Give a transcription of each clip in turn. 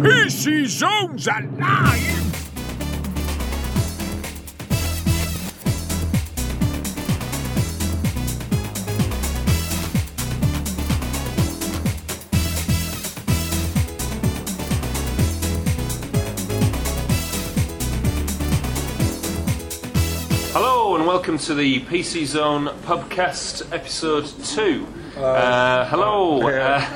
PC Zone's alive! Hello and welcome to the PC Zone Pubcast episode 2. Hello.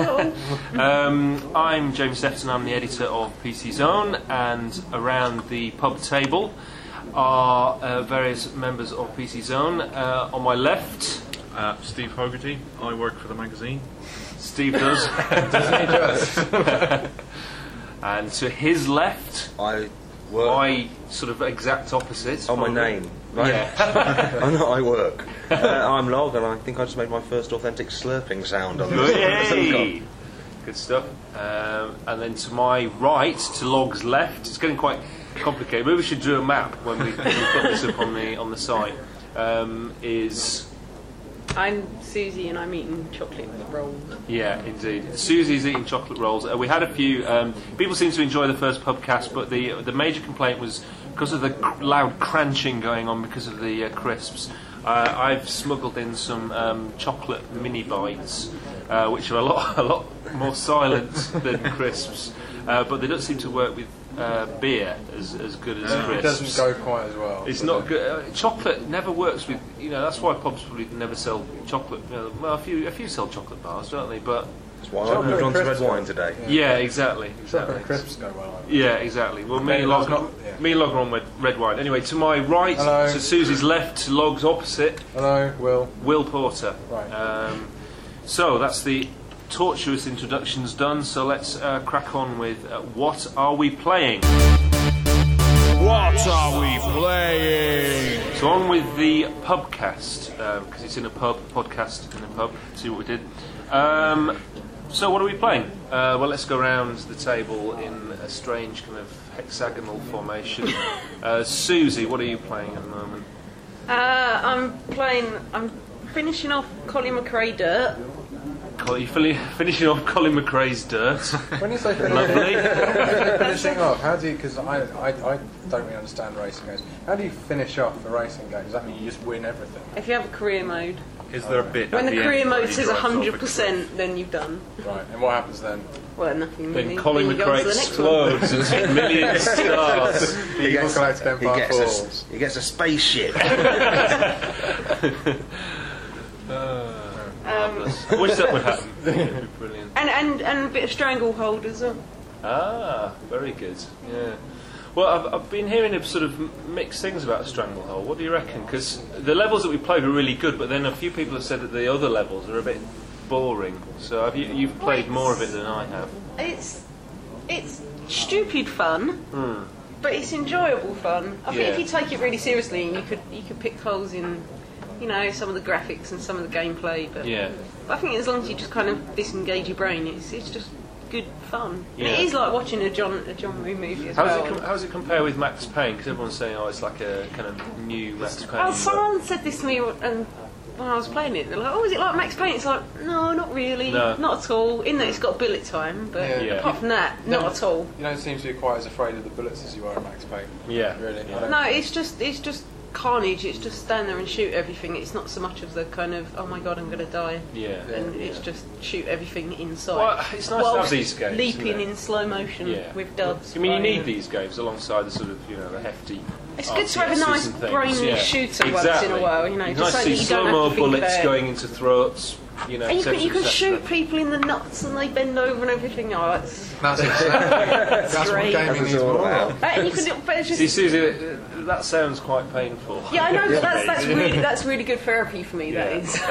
I'm James Sefton, I'm the editor of PC Zone, and around the pub table are various members of PC Zone. On my left, Steve Hogarty. I work for the magazine. Steve does. Doesn't he just? And to his left, I work. my sort of exact opposite. Oh, my name. Right? Yeah. I know I work. I'm Log, and I think I just made my first authentic slurping sound on this. Yay! Good stuff. And then to my right, to Log's left, it's getting quite complicated. Maybe we should do a map when we put this up on the site. Is I'm Susie and I'm eating chocolate rolls. yeah, indeed. Susie's eating chocolate rolls. We had a few people seem to enjoy the first pubcast, but the major complaint was because of the loud crunching going on because of the crisps. I've smuggled in some chocolate mini bites, which are a lot more silent than crisps, but they don't seem to work with beer as good as crisps. It doesn't go quite as well. It's not good. Chocolate never works with, that's why pubs probably never sell chocolate. Well, a few sell chocolate bars, don't they? But That's why I've moved on to red wine today. yeah, exactly. Chocolate and crisps go well. Yeah, exactly. Well, me Okay, and Log that's not- yeah. me and Log are on red wine. Anyway, to my right, Hello. to Susie's left, to Log's opposite, Hello, Will. Will Porter. Right. So that's the tortuous introductions done. So let's crack on with what are we playing? What are we playing? So on with the pubcast, because it's in a pub, podcast in a pub. See what we did. So what are we playing? Well, let's go around the table in a strange kind of hexagonal formation. Susie, what are you playing at the moment? I'm finishing off Colin McRae Dirt. You're finishing off Colin McRae's Dirt. When you say Lovely. finishing off, how do you? Because I don't really understand racing games. How do you finish off a racing game? Does that mean you just win everything? If you have a career mode. Is there a bit When at the the career end where mode he says drives off a 100%, then you've done. Right. And what happens then? Well, nothing Then really. Colin Then you go on McRae to the next one. explodes into a million stars. He gets collect Empire Falls. He gets a spaceship. I wish that would happen. It'd be brilliant. And a bit of Stranglehold as well. Ah, very good. Yeah. Well, I've been hearing sort of mixed things about Stranglehold. What do you reckon? Because the levels that we played were really good, but then a few people have said that the other levels are a bit boring. So you've played more of it than I have. It's stupid fun, but it's enjoyable fun. I think Yeah. if you take it really seriously, you could pick holes in, some of the graphics and some of the gameplay. But Yeah. I think as long as you just kind of disengage your brain, it's just good fun. Yeah. And it is like watching a John Woo movie as How well. does it compare with Max Payne? Because everyone's saying, it's like a kind of new Max Payne. Oh, someone said this to me when I was playing it. They're like, "Oh, is it like Max Payne?" It's like, no, not really, No. not at all. In that it's got bullet time, but Yeah. apart from that, not at all. You don't seem to be quite as afraid of the bullets as you are in Max Payne. Yeah. Really. Yeah. I don't- No, it's just carnage. It's just stand there and shoot everything. It's not so much of the kind of, oh my god, I'm going to die. Yeah. And it's just shoot everything inside. Well, it's nice to have these games, leaping isn't it? in slow motion Yeah. with duds. I mean, you flying. need these games alongside the sort of, the hefty. It's good to have a RPSs nice and things. brainless Yeah. shooter once in a while. It's Just nice so to that see you don't slow-mo have to think bullets about going into throats. And you etc., can etc. shoot people in the nuts and they bend over and everything. Oh, it's That's what great. gaming That's needs all more about. of. And you can, but it's just, See, Susie, that sounds quite painful. yeah, I know, but that's really good therapy for me. That is.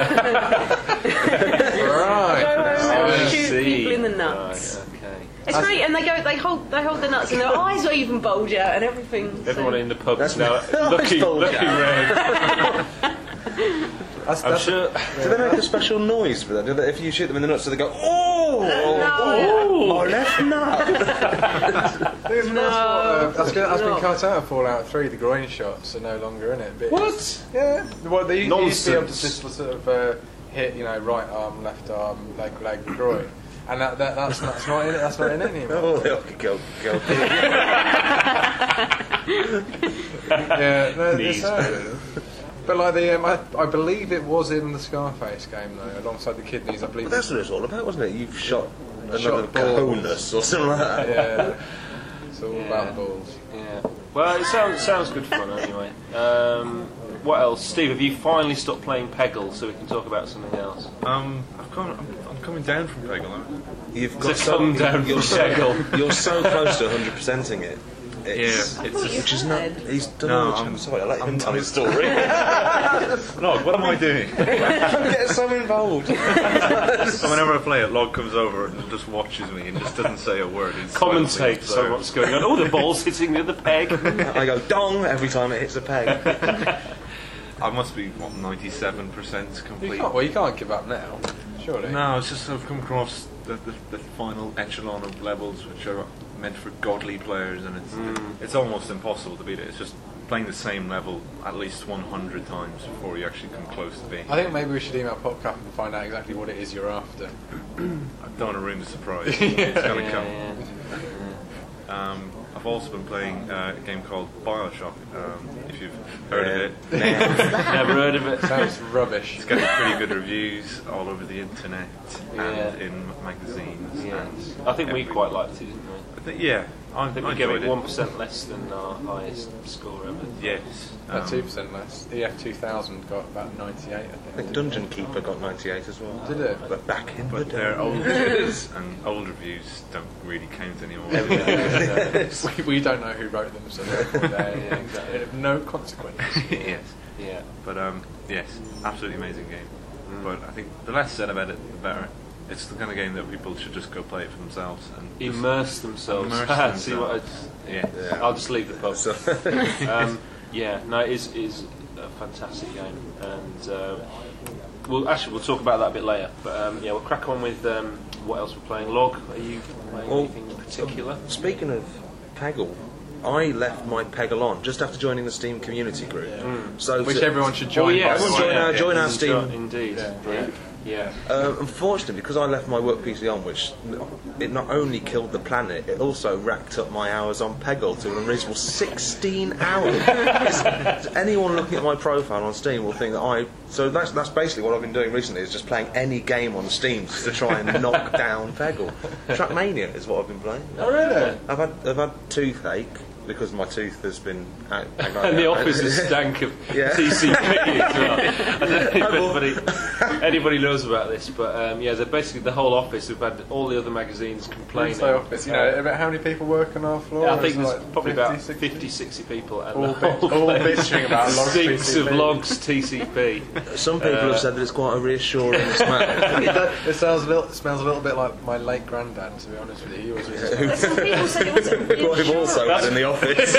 Right. Go home and I shoot see. people in the nuts. Right, okay. It's great, and they hold their nuts, and their eyes are even bulge out and everything. Everyone in the pub That's is now looking red. I'm sure. Do they make a special noise for that? Do they, if you shoot them in the nuts, do they go, oh, No. oh, left nut? That's been cut out of Fallout 3. The groin shots are no longer in it. But What? Yeah. Well, they used to be able to Nonsense. just sort of hit, right arm, left arm, leg, groin. And that's not in it. That's not in it anymore. Oh, the hockey go. Yeah, no, Knees. but like I believe it was in the Scarface game though, alongside the kidneys. I believe. But that's what it's all about, wasn't it? You've shot another Shot balls. cojones or something like that. Yeah, it's all about the balls. Yeah. Well, it sounds good fun anyway. What else, Steve? Have you finally stopped playing Peggle so we can talk about something else? I'm coming down from Peggle. You've So got come down you're from Peggle. You're so close to 100%ing it. It's, Yeah, I thought you which is not. had. He's done No, all the I'm- I'm sorry, I'll let him I'm- tell his story. Log, what am I doing? I'm getting so involved. So whenever I play it, Log comes over and just watches me and just doesn't say a word. He's silently Commentates on observed. what's going on. Oh, the ball's hitting the other peg. I go dong every time it hits a peg. I must be, 97% complete? You can't give up now, surely. No, it's just I've come across the final echelon of levels which are meant for godly players, and it's almost impossible to beat it. It's just playing the same level at least 100 times before you actually come close to being. I think maybe we should email PopCup and find out exactly what it is you're after. I don't want to ruin the surprise. It's going to come. Yeah. I've also been playing a game called Bioshock, if you've heard of it. Never heard of it. Sounds rubbish. It's getting pretty good reviews all over the internet Yeah. and in magazines. Yeah. And I think we every- quite liked it, didn't we? I think, yeah, I I think we gave enjoyed it it. 1% less than our highest score ever. Yes. 2% less. EF2000 got about 98, I I think. think Dungeon Keeper got 98 as well. Did it? But back in the But day. they're old reviews, and old reviews don't really count anymore. We don't know who wrote them, so therefore they have no consequence. Yes. Yeah. But yes, absolutely amazing game. But I think the less said about it, the better. It's the kind of game that people should just go play it for themselves and just Immerse themselves. immerse See what? yeah. I'll just leave the pub. So, Yeah, no, it is a fantastic game, and we'll talk about that a bit later. But yeah, we'll crack on with what else we're playing. Log, are you playing anything in particular? speaking of Peggle, I left my Peggle on just after joining the Steam community group. So Which to- everyone should join. yeah, by the everyone way. join our Steam. Indeed. Yeah. Yeah. Unfortunately, because I left my work PC on, which it not only killed the planet, it also racked up my hours on Peggle to an unreasonable 16 hours. Anyone looking at my profile on Steam will think that So that's basically what I've been doing recently, is just playing any game on Steam just to try and knock down Peggle. Trackmania is what I've been playing. Oh, really? I've had toothache because my tooth has been out. And the office is stank of Yeah. TCP as well. I don't know if anybody knows about this, but yeah, basically the whole office, we've had all the other magazines complaining. So office, you know, about how many people work on our floor? I think It's there's like probably 50, about 60? 50, 60 people, and All the whole place bitching about logs stinks of TCP. logs TCP. Some people have said that it's quite a reassuring smell. It smells a little bit like my late granddad, to be honest with you. He always But some people said it wasn't What we've also reassuring. had in the office.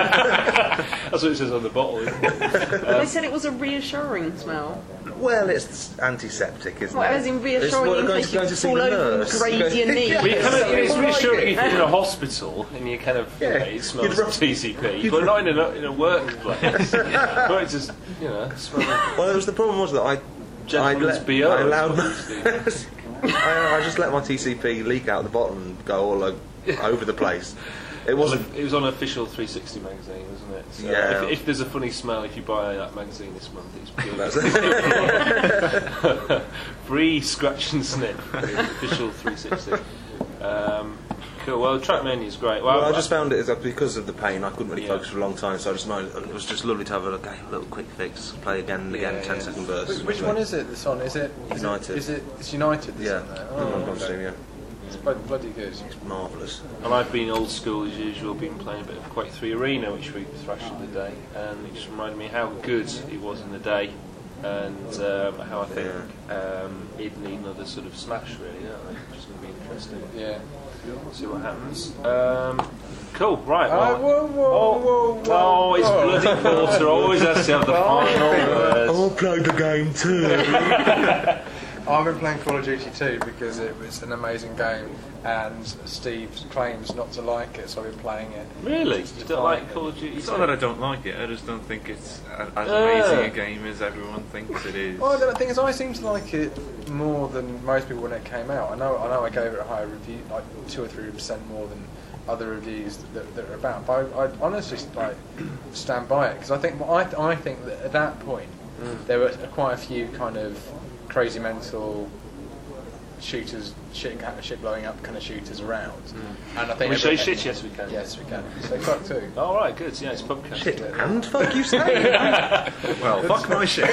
That's what it says on the bottle, isn't it? They said it was a reassuring smell. Well, it's antiseptic, isn't What, it? as in It's reassuring what- in going case to- going you to see fall the over and nurse. graze your knee? Well, you kind of, it's Something reassuring like if you're in a hospital and you kind of, you know, Yeah. it smells You'd of rub- TCP, but not in a workplace. But it just, you know, smells like Well, it was the problem was that I gentleman's let, BO. I allowed It's I just let my TCP leak out the bottle and go all over the place. It wasn't. It was on official 360 magazine, wasn't it? So Yeah. If there's a funny smell, if you buy that magazine this month, it's pure. Free scratch and sniff. Official 360. Cool. Well, Trackmania is great. Well, I just found it because of the pain. I couldn't really Yeah. focus for a long time, so I just know it was just lovely to have a little quick fix, play again and again, Yeah, 10-second bursts. Which one is it that's on? Is it United. It's United that's Yeah, on there? on okay. Steam, yeah, It's bloody good. marvellous. And I've been old school as usual, been playing a bit of Quake 3 Arena, which we thrashed the day, and it just reminded me how good it was in the day, and how I think it'd need another sort of smash, really, don't they? Which is going to be interesting. Yeah. See what happens. Cool, right. Whoa, Oh, it's bloody Porter, always has to have the final word. I'll play the game too. I've been playing Call of Duty 2 because it was an amazing game, and Steve claims not to like it, so I've been playing it. Really? You don't like Call of Duty? It's not that I don't like it, I just don't think it's as amazing a game as everyone thinks it is. Well, the thing is, I seem to like it more than most people when it came out. I know I gave it a higher review, like 2 or 3% more than other reviews that are about. But I honestly stand by it because I think that at that point there were quite a few kind of crazy mental shooters, shit blowing up kind of shooters around. And I think we say shit. Yes, we can. Yes, we can. Say fuck too. All right, good. Yeah, it's podcast. Shit and fuck you say? Well, fuck my shit.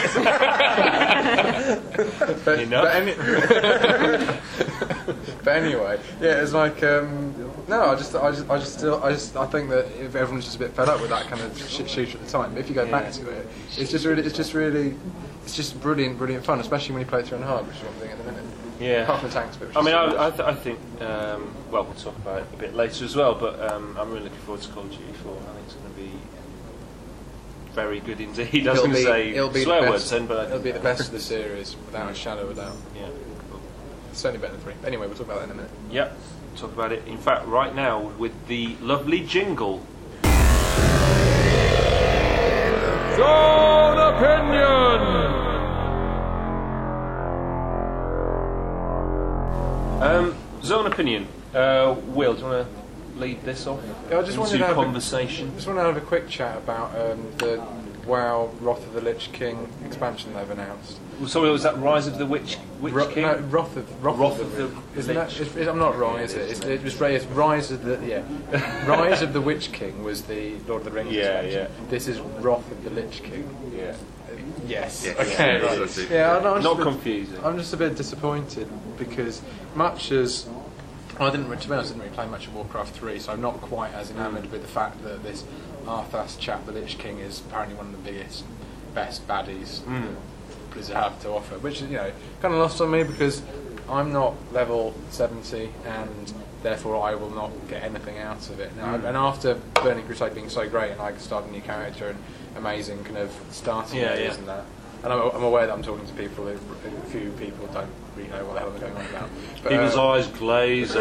But anyway, yeah, it's like no, I think that if everyone's just a bit fed up with that kind of shit shooter at the time. But if you go back to it, it's just brilliant fun, especially when you play it through on hard, which is what I'm doing at the minute. Yeah. Apart from the tanks bit. I mean, I think, well, we'll talk about it a bit later as well, but I'm really looking forward to Call of Duty 4. I think it's going to be very good indeed. I was going to say swear words then, but it'll be the best of the series, without a shadow of a doubt. Yeah. It's certainly better than 3. Anyway, we'll talk about that in a minute. Yep. Talk about it. In fact, right now with the lovely jingle. Zone Opinion! Zone Opinion. Will, do you want to lead this off? Yeah, I just wanted to into have conversation. Just want to have a quick chat about the WoW Wrath of the Lich King expansion they've announced. So was that Rise of the Witch King? No, Wrath of the Isn't that? I'm not wrong, is it? It's Rise of the Rise of the Witch King was the Lord of the Rings. Yeah. This is Wrath of the Lich King. Yeah. Yes. Yeah, Okay. yeah, Not confusing. I'm just a bit disappointed because much as to be honest, I didn't really play much of Warcraft 3, so I'm not quite as enamoured with the fact that this Arthas chap, the Lich King, is apparently one of the biggest, best baddies that Blizzard have to offer, which is, kind of lost on me because I'm not level 70 and therefore I will not get anything out of it. Now, and after Burning Crusade being so great and I started a new character and amazing kind of starting areas and that, and I'm aware that I'm talking to people who a few people don't really know what the hell they're going on about. But, People's eyes glaze.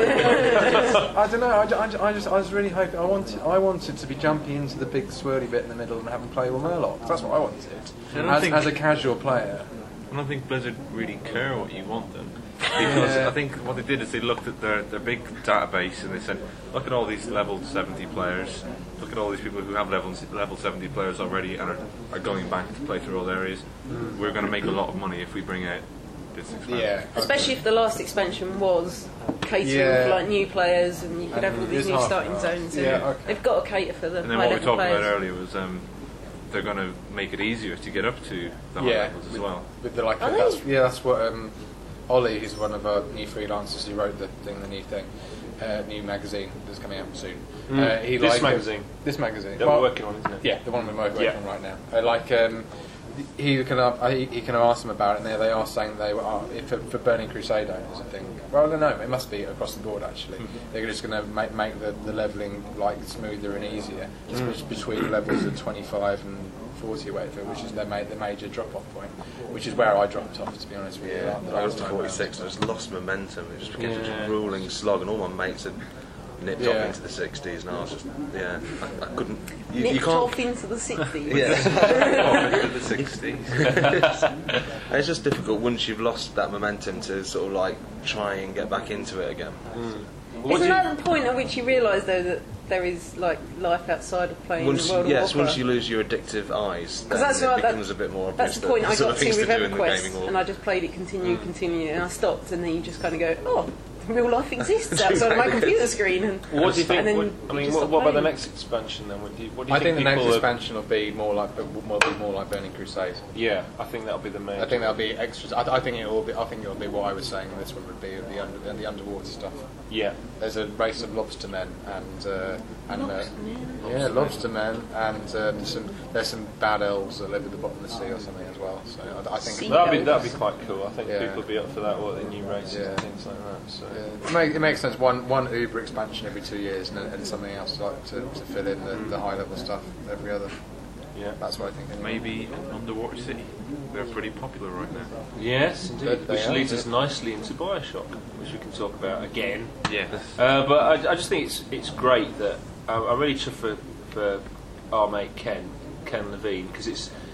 I don't know. I was really hoping. I wanted to be jumping into the big swirly bit in the middle and having play with Murlocs. That's what I wanted. As a casual player. I don't think Blizzard really care what you want them. Because I think what they did is they looked at their big database and they said, look at all these level 70 players, look at all these people who have level 70 players already and are going back to play through all areas. We're going to make a lot of money if we bring out this expansion. Yeah. Especially if the last expansion was catering for like new players and you could have all these new starting zones. And they've got to cater for the And then high what we level talked players. about earlier was they're going to make it easier to get up to the high levels as well. With the, that's what Ollie, who's one of our new freelancers who wrote the new thing, new magazine that's coming out soon. This magazine that we're working on, isn't it? Yeah, the one we're working on right now. He can have asked them about it, and they are saying they are for Burning Crusade owners. I think. Well, I don't know. It must be across the board actually. They're just going to make the leveling smoother and easier between levels of 25 and 40 or whatever, which is the major drop-off point, which is where I dropped off, to be honest with you. I was to 46 and I just lost momentum. It just became such a gruelling slog, and all my mates had nipped off into the 60s, and I was just, I couldn't. You Nipped can't. off into the 60s. Yeah. Into the 60s. And it's just difficult once you've lost that momentum to sort of like try and get back into it again. Isn't that the point at which you realise, though, that there is like life outside of playing World of Warcraft? Once you lose your addictive eyes, then it becomes a bit more obvious. That's the point I got to with EverQuest, EverQuest, and I just played it continue, and I stopped, and then you just kind of go, oh, real life exists outside of my computer screen. And what do you think? What about the next next expansion then? What do you I think think the next people expansion will be more like Burning Crusade. Yeah, I think that'll be the main. I think that'll be extras. I think it'll be what I was saying. This one would be the underwater stuff. Yeah. There's a race of lobstermen and lobstermen, and there's some bad elves that live at the bottom of the sea or something as well. So I think that'd be quite cool. I think people would be up for that. What the new races and things like that. So. It makes sense. One Uber expansion every 2 years, and something else to fill in the high level stuff every other. Yeah. That's what I think. Anyway. Maybe Underwater City. They're pretty popular right now. Yes, indeed. They Which are, leads yeah. us nicely into Bioshock, which we can talk about again. Yes. But I just think it's great that I'm really chuffed for our mate Ken Levine, because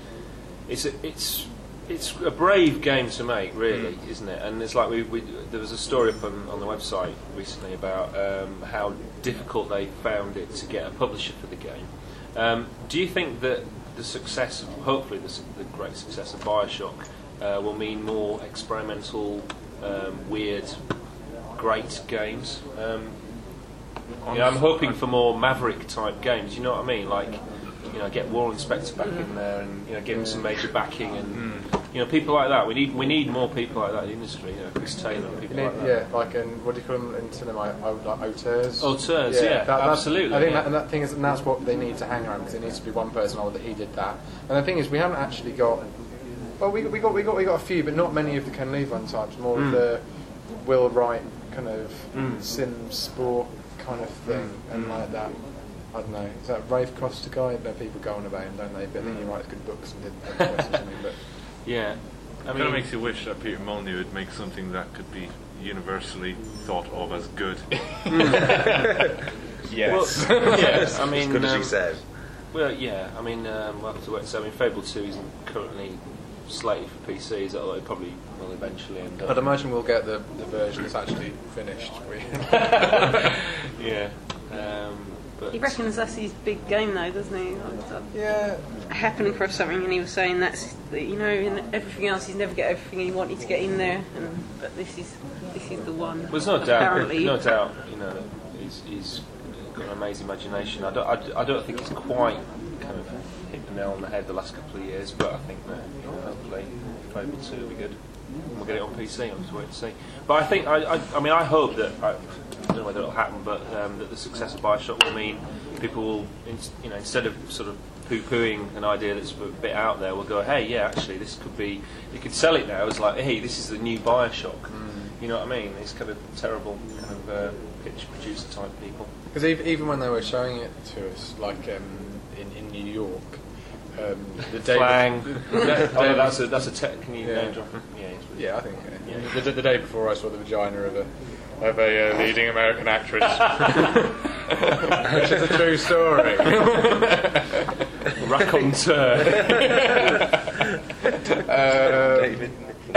it's a brave game to make, really, isn't it? And it's like there was a story up on the website recently about how difficult they found it to get a publisher for the game. Do you think that the success, hopefully the great success of Bioshock, will mean more experimental, weird, great games? I'm hoping for more Maverick type games. You know what I mean? Like, get Warren Spector back in there, and give him some major backing, and people like that. We need more people like that in the industry. Chris Taylor, and people like that. Yeah, like what do you call them in cinema? Like auteurs. Auteurs, yeah, absolutely. I think that thing is, and that's what they need to hang around, because it needs to be one person. That he did that. And the thing is, we haven't actually got. Well, we got a few, but not many of the Ken Levine types. More of the Will Wright kind of sim sport kind of thing, and like that. I don't know. Is that Rafe Costa guy? People go on about him, don't they? But I think he writes good books and did podcasts or something. But yeah, It kind of makes you wish that Peter Molyneux would make something that could be universally thought of as good. yes. Well, yes. I mean, as good as you said. Well, yeah. I mean, we'll have to wait. So, Fable 2 isn't currently slated for PCs, although it probably will eventually end up. I'd imagine we'll get the version that's actually finished. Yeah. But He reckons that's his big game, though, doesn't he? Yeah. Happened across something, and he was saying that in everything else, he's never get everything he wanted to get in there, but this is the one. Well, there's no doubt. Apparently. No doubt. He's got an amazing imagination. I don't think he's quite kind of hit the nail on the head the last couple of years, but I think that hopefully Fable 2 will be good. And we'll get it on PC. I'm just waiting to see. But I think I hope that. I don't know whether it'll happen, but that the success of Bioshock will mean people will, instead of sort of poo-pooing an idea that's a bit out there, will go, hey, yeah, actually, this could be. You could sell it now as like, hey, this is the new Bioshock. You know what I mean? These kind of terrible kind of pitch producer type people. Because even when they were showing it to us, like in New York, the day Flang. That's a tech. Can you name drop? Yeah, I think. Yeah. The day before, I saw the vagina of a leading American actress, which is a true story. Raconteur. David.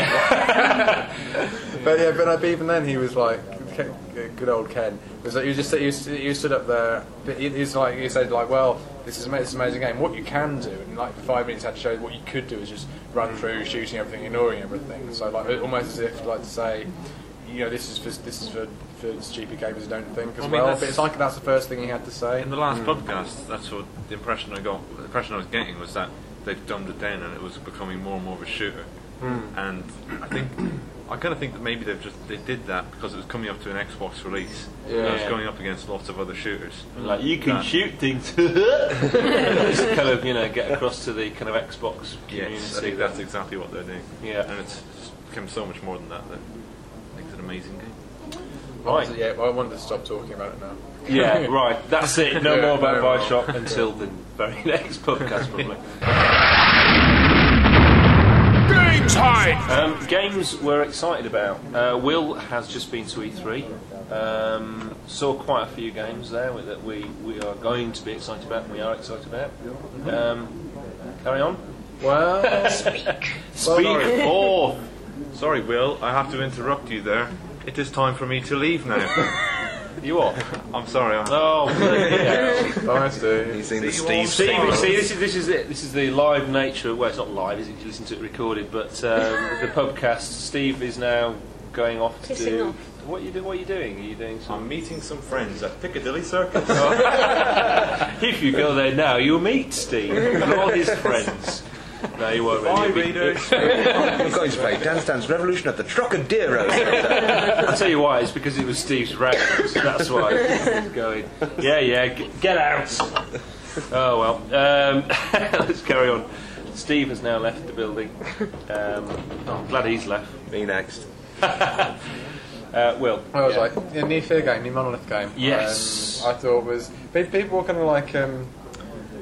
But even then, he was like, good old Ken. Was like, you stood up there. He said like, well, this is an amazing game. What you can do, and like for 5 minutes, had to show what you could do is just run through, shooting everything, ignoring everything. So like almost as if like to say, this is for stupid gamers who don't think as well. But it's like that's the first thing he had to say. In the last podcast, that's what the impression I got. The impression I was getting was that they've dumbed it down and it was becoming more and more of a shooter. And I kind of think that maybe they did that because it was coming up to an Xbox release. And it was going up against lots of other shooters. Like you can shoot things, just kind of get across to the kind of Xbox community. Yes, I think that's exactly what they're doing. Yeah, and it's become so much more than that. That makes it an amazing game. Right. Yeah, well, I wanted to stop talking about it now. Yeah, right. That's it. No more about Bioshock until the very next podcast, probably. Game time! Games we're excited about. Will has just been to E3. Saw quite a few games there that we are going to be excited about, and we are excited about. Carry on. Well, Speak forth. Sorry, Will, I have to interrupt you there. It is time for me to leave now. You are? I'm sorry. Bye, Steve. He's seen the Steve. See, this is it. This is the live nature. Well, it's not live, is it? You listen to it recorded, but the podcast. Steve is now going off to do. Off. What are you doing? Are you doing some? I'm meeting some friends at Piccadilly Circus. If you go there now, you'll meet Steve and all his friends. No, you won't. Bye, really. readers. I'm going to play Dance Dance Revolution at the Trocadero. I'll tell you why. It's because it was Steve's reference. That's why he's going. Yeah. Get out. Oh well. Let's carry on. Steve has now left the building. I'm glad he's left. Me next. Will. I was like, a new Fear game, new Monolith game. Yes. I thought was people were kind of like.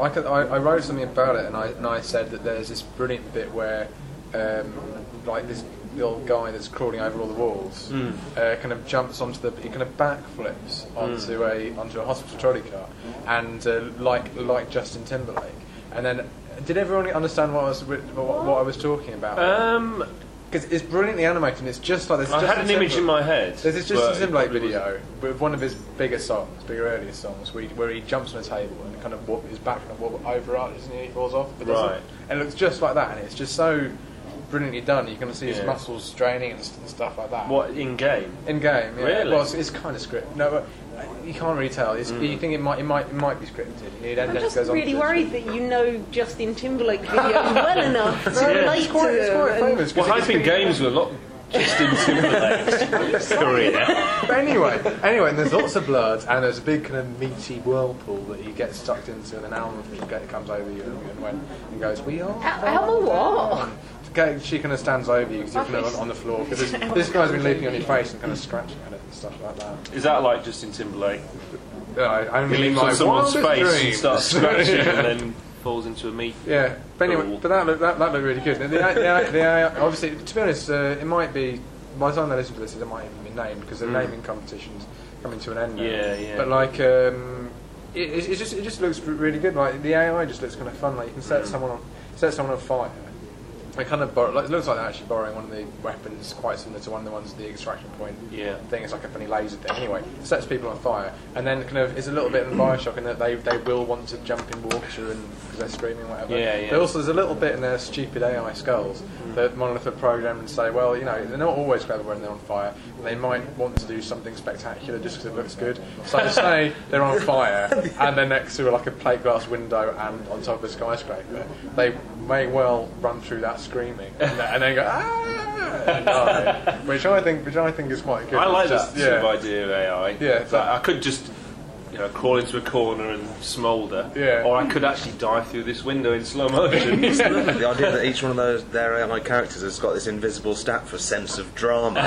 I wrote something about it, and I said that there's this brilliant bit where, like this little guy that's crawling over all the walls, kind of jumps onto he kind of backflips onto a hospital trolley car, and like Justin Timberlake. And then, did everyone understand what I was talking about? Because it's brilliantly animated, and it's just like this. I had an image in my head. There's this Justin Timberlake video with one of his bigger earlier songs, where he jumps on a table and kind of his back kind of overarches and he falls off. But and it looks just like that, and it's just so brilliantly done. You can see his muscles straining and stuff like that. What, in game? In game, yeah. Really? Well, it's kind of scripted. No, but you can't really tell. You think it might be scripted. I'm just really worried that you know Justin Timberlake videos well enough to relate to them. Well, hoping games were a lot Justin Timberlake's career. But anyway, and there's lots of blood, and there's a big kind of meaty whirlpool that you get sucked into, and an Alma comes over you and goes, "We are." Alma what? She kind of stands over you because you're kind of on the floor. Because this guy's been leaping on your face and kind of scratching at it and stuff like that. Is that like Justin Timberlake? I He leaps on someone's face and starts scratching and then falls into a meat. Yeah, but anyway, but that looked really good. The AI, obviously, to be honest, it might be, by the time they listen to this, it might even be named because the naming competition's coming to an end now. Yeah. But like, it just looks really good. Like the AI just looks kind of fun. Like you can set someone on fire. It kind of it looks like they're actually borrowing one of the weapons, quite similar to one of the ones, the extraction point thing. It's like a funny laser thing. Anyway, it sets people on fire, and then kind of it's a little bit in Bioshock in that they will want to jump in water and because they're screaming, whatever. But also there's a little bit in their stupid AI skulls that Monolith have programmed and say, well, you know, they're not always clever when they're on fire. They might want to do something spectacular just because it looks good. So to say they're on fire and they're next to like a plate glass window and on top of a skyscraper, they may well run through that screaming and then go and die, which I think is quite good. I like this sort of idea of AI. Yeah, so I could just crawl into a corner and smoulder, or I could actually dive through this window in slow motion. The idea that each one of their AI characters has got this invisible stat for sense of drama.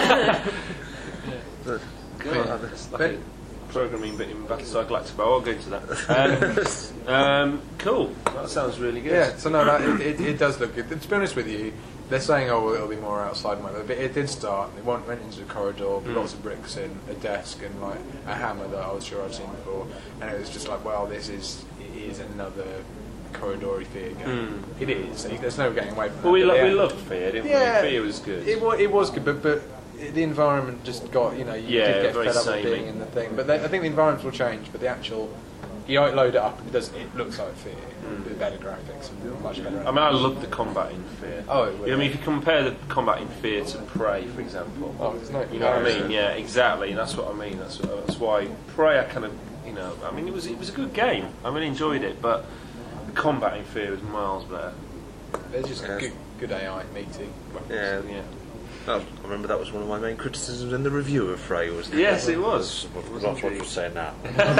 Like a programming bit in Battlestar Galactica, but I won't go into that. Cool. That sounds really good. Yeah, so no, it does look good. To be honest with you, they're saying, oh, well, it'll be more outside, but it did start. It went into a corridor, with lots of bricks in, a desk, and like a hammer that I was sure I'd seen before, and it was just like, well, it is another corridory Fear game. It is. There's no getting away from that. Well, we loved Fear, didn't we? Fear was good. It was good, but the environment just got, you did get fed up with being in the thing. But I think the environments will change, but the actual, you load it up, it looks like Fear, with better graphics and much better. I mean, I love the combat in Fear. Oh, it will. I mean, if you compare the combat in Fear to Prey, for example, there's no, you know what I mean? Yeah, exactly. And that's what I mean. That's why Prey, I kind of, I mean, it was a good game. I really enjoyed it, but the combat in Fear was miles better. There's just good AI, meaty. Yeah. I remember that was one of my main criticisms in the review of Frey. Yes, it was. That's what you're saying now.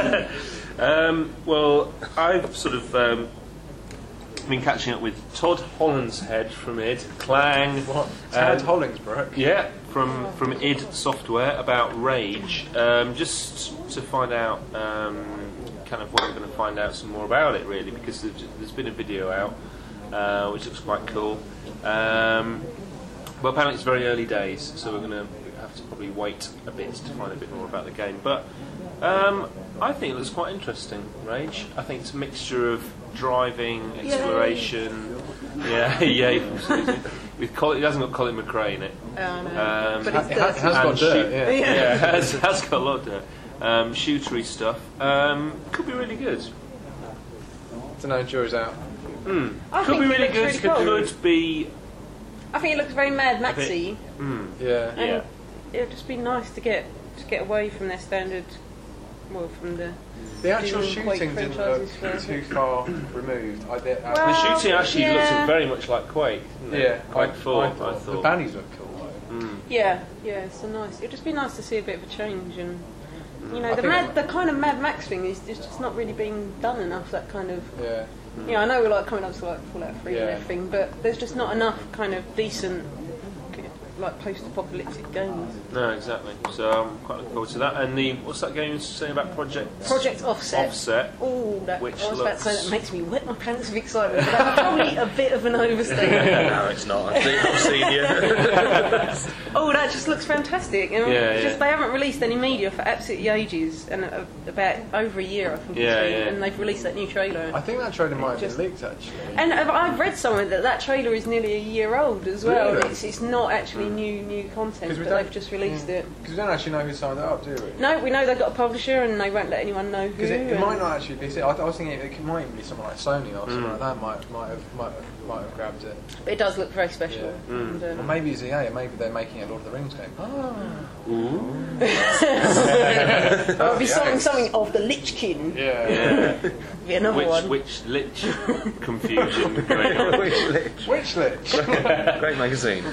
Well, I've sort of been catching up with Todd Hollinshead from id, Clang. What? Todd Hollingsbrook? Yeah, from id Software about Rage, just to find out kind of what we're going to find out some more about it, really, because there's been a video out which looks quite cool. Well, apparently it's very early days, so we're going to have to probably wait a bit to find a bit more about the game. But I think it looks quite interesting, Rage. I think it's a mixture of driving, exploration. Yay from Susie. With it hasn't got Colin McRae in it. No. But it has got dirt, it has got a lot of dirt. Shootery stuff. Could be really good. So no, jury's out. Could be really good. Could be. I think it looks very Mad Maxy. Yeah. And it would just be nice to get away from their standard. Well, from the actual shooting didn't look too far removed. The shooting actually looks very much like Quake. Quake 4. I thought the bannies look cool though. Yeah, so nice. It'd just be nice to see a bit of a change, and the kind of Mad Max thing is just not really being done enough. That kind of I know we're like coming up to like Fallout 3 and everything, but there's just not enough kind of decent like post-apocalyptic games. No, exactly. So I'm quite looking forward to that. And what's that game you're saying about Project Offset. Offset. Oh, that Which I was about to say looks- that makes me wet my pants of excitement. But that's probably a bit of an overstatement. No, it's not. I've seen you. Oh, that just looks fantastic. And they haven't released any media for absolutely ages, and about over a year, I think. And they've released that new trailer. I think that trailer might have been leaked actually. And I've read somewhere that trailer is nearly a year old as well. Really? It's not actually new content, but they've just released it. Because we don't actually know who signed it up, do we? No, we know they've got a publisher, and they won't let anyone know who. Because it might not actually be. I was thinking it might even be someone like Sony or something like that. Might have grabbed it. But it does look very special. Yeah. And, Or maybe it's EA, or maybe they're making a Lord of the Rings game. It'll be something of the Lichkin. Yeah. Be another one. Which Lich confusion going on. Which Lich? Great magazine.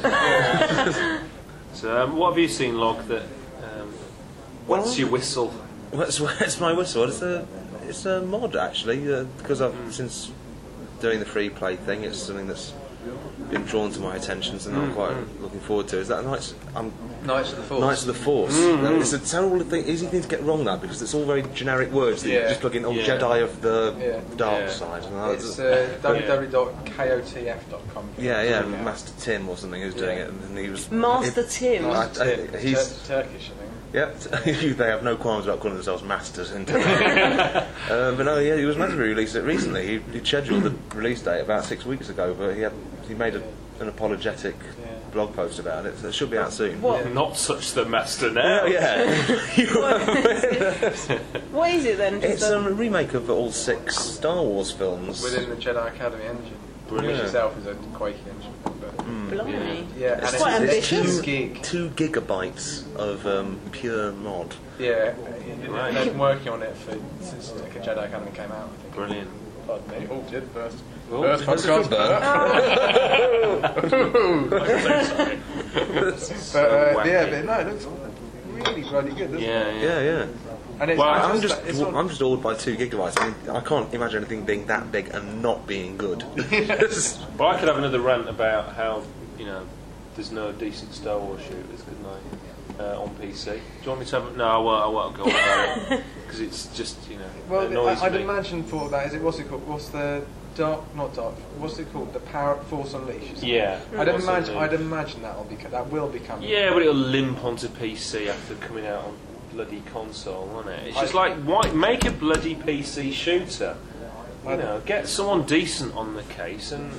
So what have you seen, Log, that what's your whistle? What's my whistle? It's a mod actually, because I've since doing the free play thing, it's something that's been drawn to my attention, and I'm quite looking forward to. Is that Knights of the Force? It's a terrible thing, easy thing to get wrong that, because it's all very generic words that you just plug in. Jedi of the dark side. It's www.kotf.com. Yeah, Master Tim or something who's doing it, and he was Master Tim. He's Turkish, I think. Yep, they have no qualms about calling themselves masters. But no, he was meant to release it recently. He scheduled the release date about 6 weeks ago, but he made an apologetic blog post about it, so it should be out soon. What? Not such the master now. What is it then? It's a remake of all 6 Star Wars films. Within the Jedi Academy engine. Which itself is a Quake engine. Blimey. Yeah, It's and quite it's ambitious. 2 gig. 2 gigabytes of pure mod. Yeah, they've been working on it since Jedi Academy came out, I think. Brilliant. Pardon me. Oh, did first. First podcast. But it looks really bloody good, doesn't it? Yeah. And it's, Well, I'm just awed by 2 gigabytes. I mean, I can't imagine anything being that big and not being good. Well, I could have another rant about how there's no decent Star Wars shooters, couldn't I? On PC. Do you want me to have? No, I won't go on about it because it's just it annoys I'd me. imagine for that what's it called? What's the what's it called? The Force Unleashed. Yeah. I'd imagine that will become. Yeah, but it'll limp onto PC after coming out on bloody console, won't it? It's just like, why make a bloody PC shooter? Get someone decent on the case, and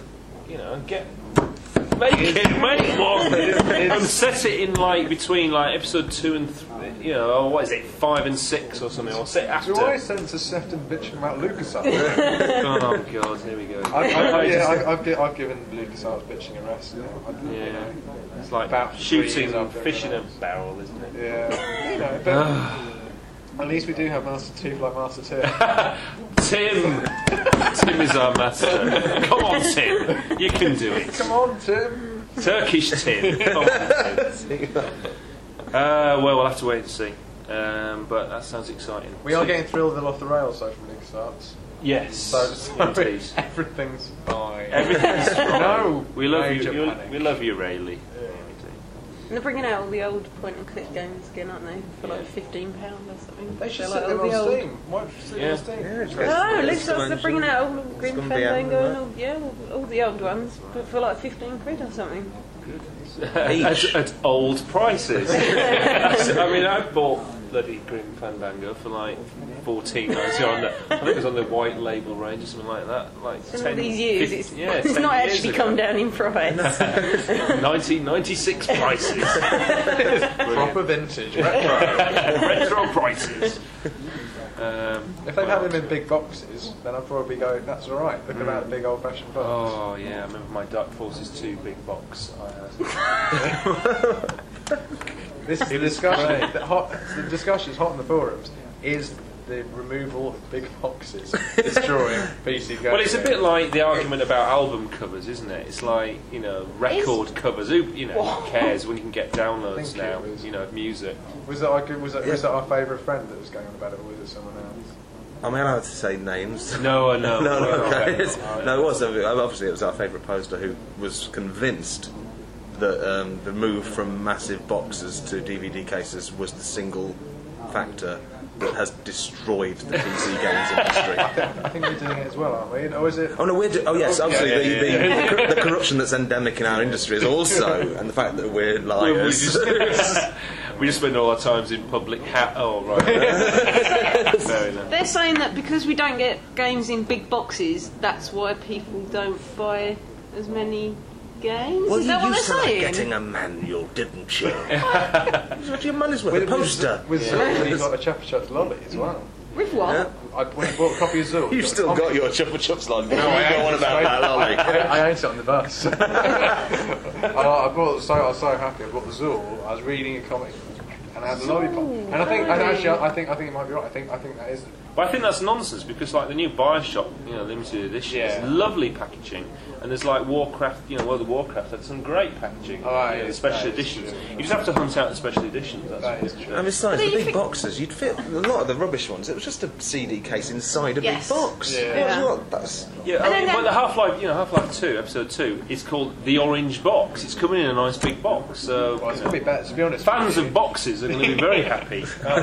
make one and set it in between episode 2 and 3, or what is it, 5 and 6 or something, or set it after. Do I sense a Sefton bitching about LucasArts? Oh God, here we go. I've given LucasArts bitching a rest. It's like about shooting fish in a barrel, isn't it? Yeah, but at least we do have Master Chief like Master Tim. Tim is our master. Come on, Tim, you can do it. Come on, Tim. Turkish Tim. Come on, Tim. Well, we'll have to wait and see. But that sounds exciting. We are getting thrilled with Off the Rails though from LucasArts. Yes. So indeed. Everything's fine. Everything's fine. No. We love major you. panic. We love you, Rayleigh. And they're bringing out all the old point-and-click games again, aren't they? For £15 or something. They should They're set them all the on old- Steam. Why don't you set them on Steam? Oh, looks like they're bringing out all the Grim gonna be out Fandango there. and all the old ones, but for £15 or something. At old prices. I mean, I bought bloody Grim Fandango for $14.90 on the. I think it was on the white label range or something like that. In all these years, 50, it's 10 not years actually ago. come down in price. 1996 prices. Proper vintage, retro. Retro prices. If they've had them in big boxes, then I'd probably go, that's alright. Look at that big old-fashioned box. Oh yeah, I remember my Dark Forces 2 big box I had. This is the discussion. The discussion's hot in the forums. Is the removal of big boxes destroying PC games? Well, it's a bit like the argument about album covers, isn't it? It's like, record covers. Who cares when you can get downloads think now? it was- Of music. Was that our favourite friend that was going on about it, or was it someone else? I mean, I have to say names. No. No, okay. No, it was. Obviously, it was our favourite poster who was convinced that the move from massive boxes to DVD cases was the single factor that has destroyed the PC games industry. I think we're doing it as well, aren't we? Or is it? Oh no, yes, obviously the corruption that's endemic in our industry is also, and the fact that we're liars. We just spend all our times in public. Oh right. Fair enough. They're saying that because we don't get games in big boxes, that's why people don't buy as many games. Well, is that you what used they're to like saying? getting a manual, didn't you? What your money's worth? A poster. With Zool, you got a Chupa Chups lolly as well. With what? Yeah. I went and bought a copy of Zool. You've still got your Chupa Chups lolly. No, I go on about that lolly. I ate it on the bus. I was so happy. I bought the Zool. I was reading a comic, and I had the lollipop. And I think it might be right. I think that is. But I think that's nonsense because like the new BioShock, limited edition, is lovely packaging, and there's like Warcraft, World of Warcraft had some great packaging, the special editions. You just have to hunt out the special editions. That is true. And besides, the big boxes, you'd fit a lot of the rubbish ones. It was just a CD case inside a big box. But the Half-Life 2, Episode 2, is called The Orange Box. It's coming in a nice big box. So it's going to be better, to be honest. Fans of boxes are going to be very happy.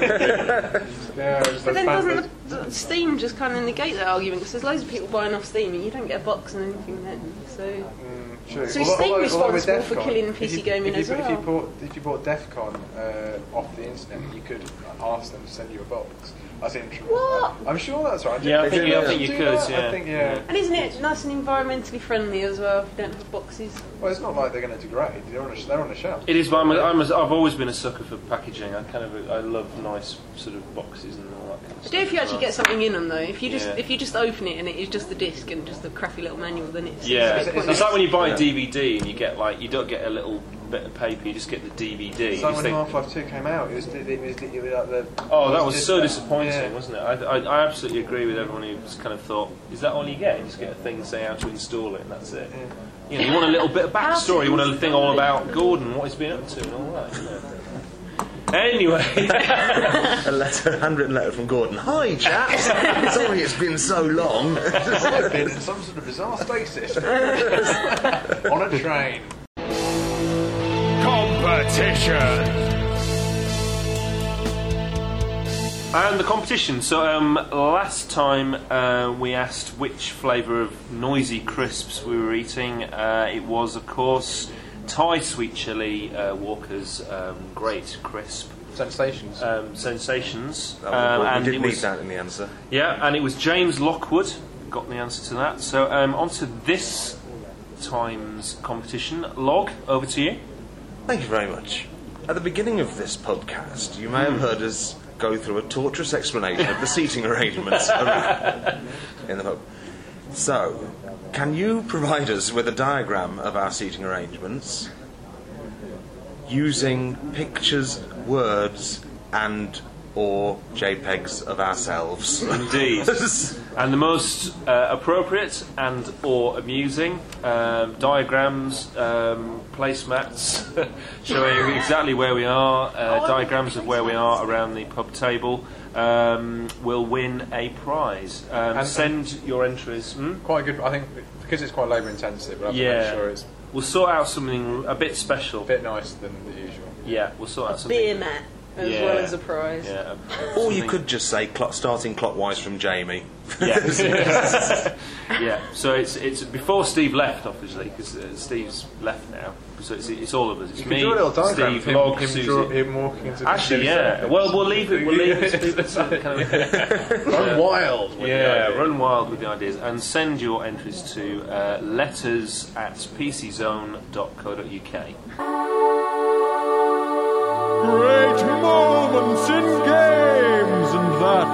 But then doesn't Steam just kind of negate that argument? Because there's loads of people buying off Steam and you don't get a box and anything then. So, true. So is Steam responsible for killing PC gaming as well? If you bought DEF CON off the internet, you could ask them to send you a box. That's interesting. What? I'm sure that's right. Yeah, I think you could. I think, yeah. And isn't it nice and environmentally friendly as well if you don't have boxes? Well, it's not like they're going to degrade. They're on a shelf. It is, but I've always been a sucker for packaging. I love nice sort of boxes and all that kind of stuff. Do if you actually get something in them though. If you just open it and it is just the disc and just the crappy little manual, then it's it's like when you buy a DVD and you don't get a little bit of paper, you just get the DVD. It's like when Half-Life 2 came out, it was like the... Oh, that was so disappointing, wasn't it? I absolutely agree with everyone who just kind of thought, is that all you get? You just get a thing say how to install it and that's it. Yeah. You want a little bit of backstory, you want a thing all about Gordon, what he's been up to and all that, Anyway. A handwritten letter from Gordon. Hi, chaps. Sorry it's been so long. I've been in some sort of bizarre stasis. On a train. Competition. And the competition. So last time we asked which flavour of noisy crisps we were eating. It was, of course, Thai sweet chilli Walker's great crisp. Sensations. Sensations. We did need that in the answer. Yeah, and it was James Lockwood got the answer to that. So on to this time's competition. Log, over to you. Thank you very much. At the beginning of this podcast, you may have heard us go through a torturous explanation of the seating arrangements in the pub. So, can you provide us with a diagram of our seating arrangements using pictures, words, and or JPEGs of ourselves? Indeed. And the most appropriate and or amusing diagrams, placemats showing exactly where we are, diagrams of where we are around the pub table, will win a prize. Send your entries. Quite good, I think, because it's quite labour intensive, but I have to make sure it's we'll sort out something a bit special. a bit nicer than the usual. Yeah, we'll sort out something. Beer mat as well as a prize. Yeah, Or you could just say starting clockwise from Jamie. Yeah. Yeah. So it's before Steve left, obviously, because Steve's left now. So it's all of us. It's me, draw a little diagram Steve, of Log, him Susie. him walking into Actually, yeah. Well, we'll leave it. We'll leave it to people to kind of run wild. With the idea. Run wild with the ideas and send your entries to letters@pczone.co.uk. Great moments in games and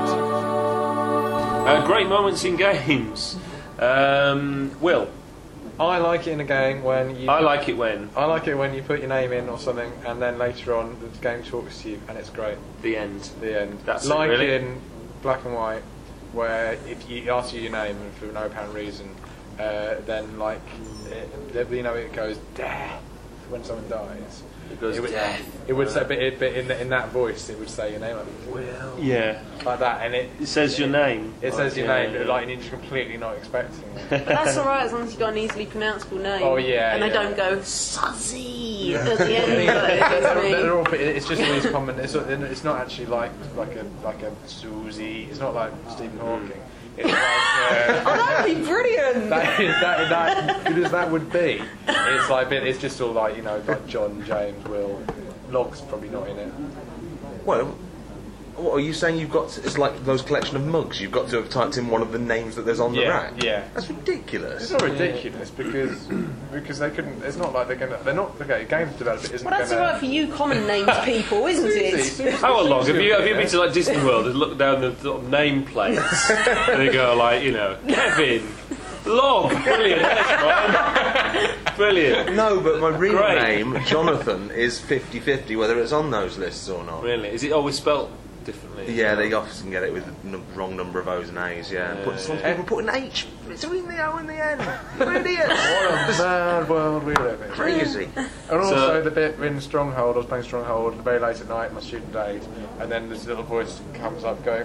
that. Great moments in games. Will. I like it in a game when you... I like it when you put your name in or something, and then later on the game talks to you, and it's great. The end. The end. That's like it, really? in Black and White, where if you ask you your name and for no apparent reason, then it goes there, when someone dies. It goes death. It would say, but in that voice, it would say your name, like, Will. Yeah. Like that, and it says your name. It says your name, but like, and you're just completely not expecting it. But that's alright as long as you've got an easily pronounceable name. Oh, yeah. And they don't go Suzzy at the end of They're all, it's just all these common. It's not actually like a Susie. It's not like Stephen Hawking. It's like, oh, that'd be brilliant! That good as that would be. It's like, it's just all like, you know, like John, James, Will. Log's probably not in it. Well, what are you saying? You've got it's like those collection of mugs. You've got to have typed in one of the names that there's on the rack. Yeah, that's ridiculous. It's not ridiculous because they couldn't. It's not like they're not. Okay, games developer isn't. Well, that's alright for you common names people, isn't it? How long have you been to like Disney World and looked down the sort of name plates and they go like, you know, Kevin, Log, brilliant, brilliant. No, but my real name, Jonathan, is 50-50 whether it's on those lists or not. Really? Is it always spelt differently? Yeah, they often get it with the wrong number of O's and A's, yeah. Some people put an H between the O and the N. You're idiots. What a bad world we live in. Crazy. And also the bit in Stronghold, I was playing Stronghold very late at night, my student days, and then this little voice comes up going,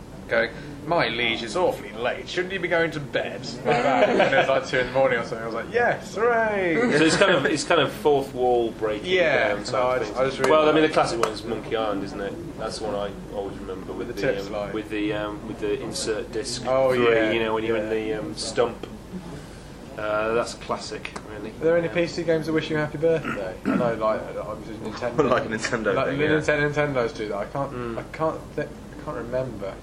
my liege, it's awfully late. Shouldn't you be going to bed? Like that. And it was like 2 in the morning or something. I was like, yes, hooray! So it's kind of fourth wall breaking down. I just really I mean the classic one's Monkey Island, isn't it? That's the one I always remember with the insert disc. Oh, 3, yeah. You know, when you're in the stump. That's a classic, really. Are there any PC games that wish you happy birthday? I know, like obviously Nintendo. Like Nintendo. Like thing, Nintendo's do that. I can't remember.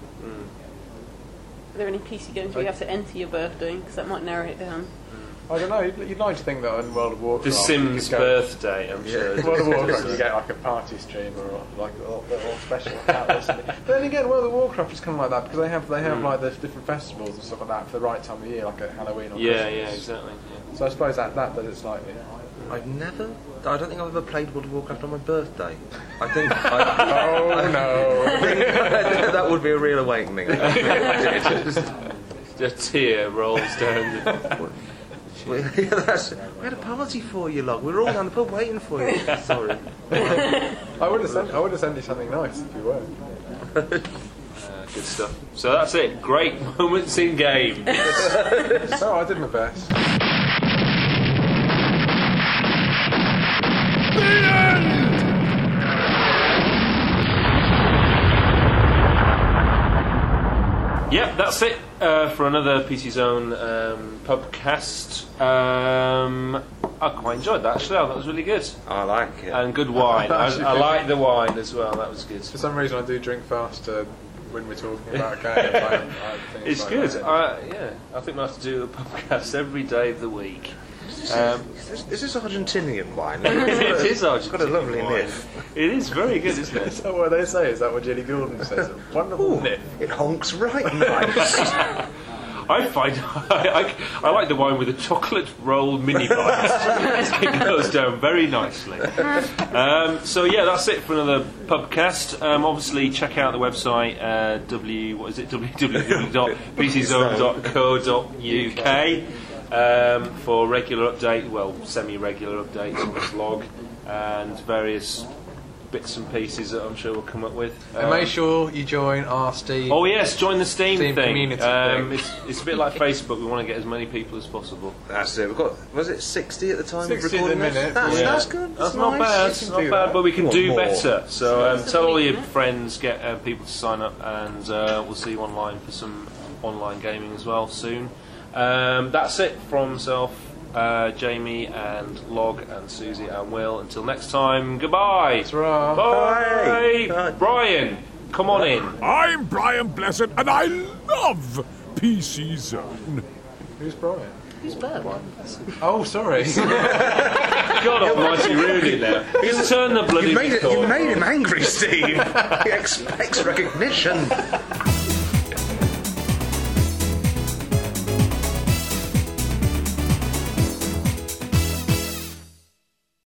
Are there any PC games where you have to enter your birthday? Because that might narrow it down. I don't know. You'd like to think that in World of Warcraft, The Sims' birthday, I'm sure. In World of Warcraft, you get like a party streamer or like a special hat or something. But then again, World of Warcraft is kind of like that because they have like the different festivals and stuff like that for the right time of year, like at Halloween or Christmas. Yeah, exactly. Yeah. So I suppose that does it slightly. I don't think I've ever played World of Warcraft on my birthday. I think. Oh no! That would be a real awakening. A tear rolls down. We had a party for you, Log. We were all down the pub waiting for you. Sorry. I would have sent you something nice if you were. Good stuff. So that's it. Great moments in games. So I did my best. Yep, that's it for another PC Zone pubcast. I quite enjoyed that actually. That was really good. I like it. And good wine. I like the wine as well. That was good. For some reason, I do drink faster when we're talking about games. It's like good. that. I think we'll have to do a podcast every day of the week. Is this Argentinian wine? It is Argentinian. It's got a lovely wine. nif. It is very good, isn't it? Is that what they say? Is that what Jelly Gordon says? A wonderful nip. It honks right nice. I find I like the wine with a chocolate roll mini bites. It goes down very nicely. So yeah, that's it for another pubcast. Obviously, check out the website www.pczone.co.uk for regular update, semi-regular updates on this log and various bits and pieces that I'm sure we'll come up with. And make sure you join our Steam. Oh yes, join the Steam thing. Community thing. It's a bit like Facebook. We want to get as many people as possible. That's it. We've got, was it 60 at the time 60 of recording at the minute. this? Yeah. That's good. That's nice. not bad. It's not bad, but we can Want do more. better. So tell all your friends, get people to sign up, and we'll see you online for some online gaming as well soon. That's it from myself, Jamie and Log and Susie and Will. Until next time, goodbye. Ta-ra. Bye. Bye. Brian, come on in. I'm Brian Blessed, and I love PC Zone. Who's Brian? Who's Bert? Oh, sorry. God almighty, ruined it now. Just turn the bloody You made record. him angry, Steve. He expects recognition.